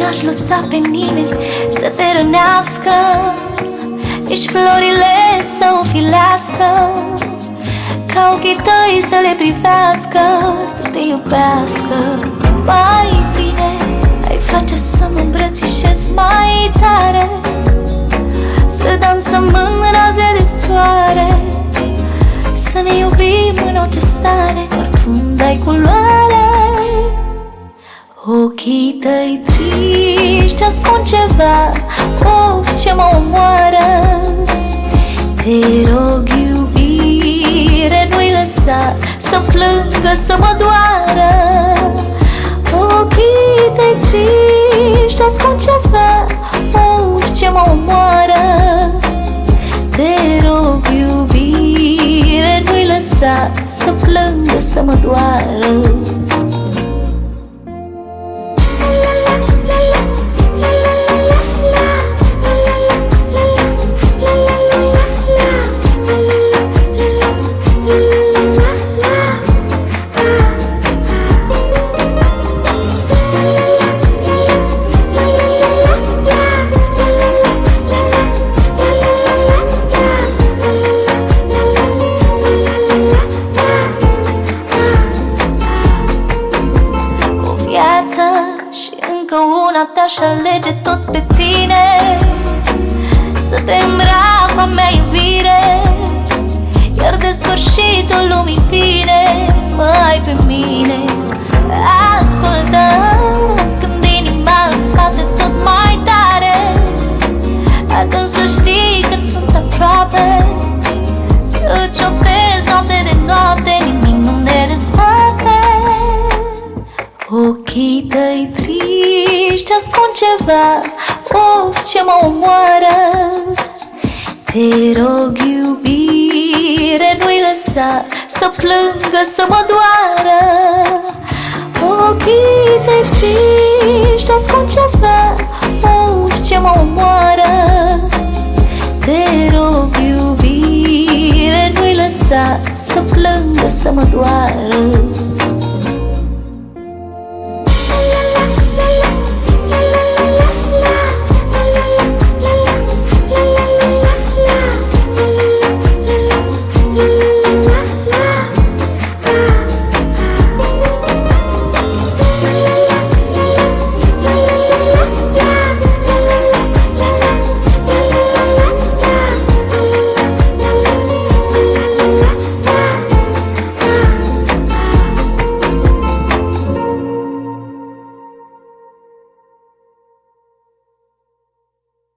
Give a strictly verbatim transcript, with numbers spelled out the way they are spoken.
n-aș lăsa pe nimeni să te rănească, nici florile să o filească, ca ochii tăi să le privească, să te iubească. Mai bine ai face să mă îmbrățișez mai tare, să dansăm în raze de soare, să ne iubim în orice stare, doar tu-mi dai culoare. Ochii tăi triști ascund ceva, of, ce mă omoară. Te rog, iubire, nu-i lăsa să plângă, să mă doară. Ochii tăi triști ascund ceva, of, ce mă omoară. Te rog, iubire, nu-i lăsa să plângă, să mă doară. Și încă una te-aș alege tot pe tine, să te îmbrac cu a mea iubire, iar de sfârșitul lumii vine, mă ai pe mine. Ascultă când inima îți bate tot mai tare, atunci să știi că sunt aproape, să-ți cioctez noapte de noapte, nimic nu ne desparte. Ochii tăi triști ascund ceva, of, ce mă omoară. Te rog, iubire, nu-i lăsa să plângă, să mă doară. Ochii tăi triști ascund ceva, of, ce mă omoară. Te rog, iubire, nu-i lăsa să plângă, să mă doară.